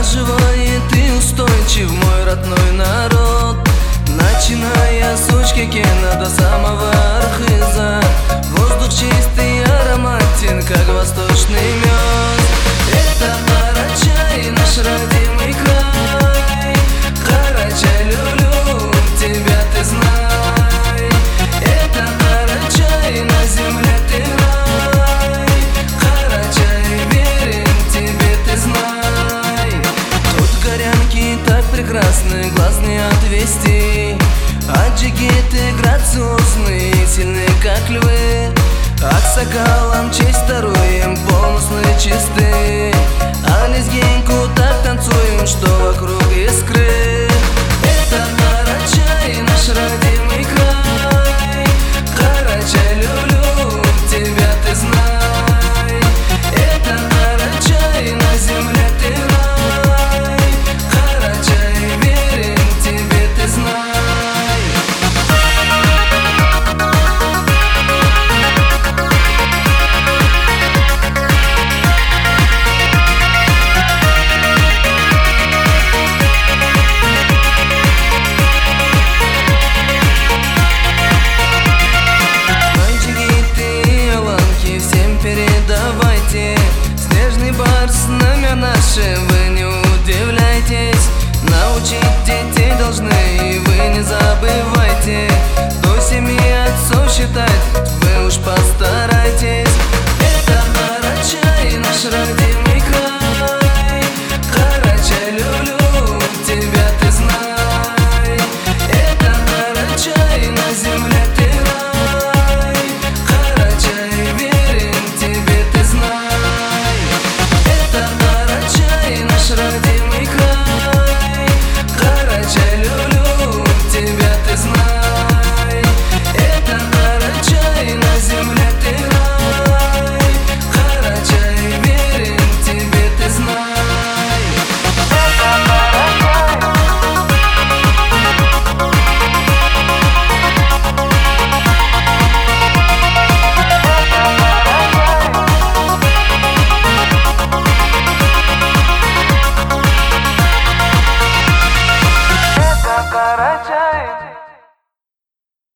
Оживает и устойчив мой родной народ, начиная с Учкекена до самого Архыза. Воздух чистый и ароматен, как восточный мед. Это Карачай, наш родимый край. Карачай, люблю тебя, ты знай. Это Карачай, на земле ты рай. Карачай, верен тебе, ты знай. Тут горянки так прекрасны, глаз не отвести. Аджигиты грациозны и сильны, как львы. Аксакалам честь даруем, помыслы чисты. А лезгиньку так танцуем, что вокруг искры. Это Карачай, наш родимый край. Карачай, люблю тебя, ты знай. Это Карачай, на земле ты рай. Карачай, верен тебе, ты знай. Передавайте, снежный барс знамя наше, вы не удивляйтесь. Научить детей должны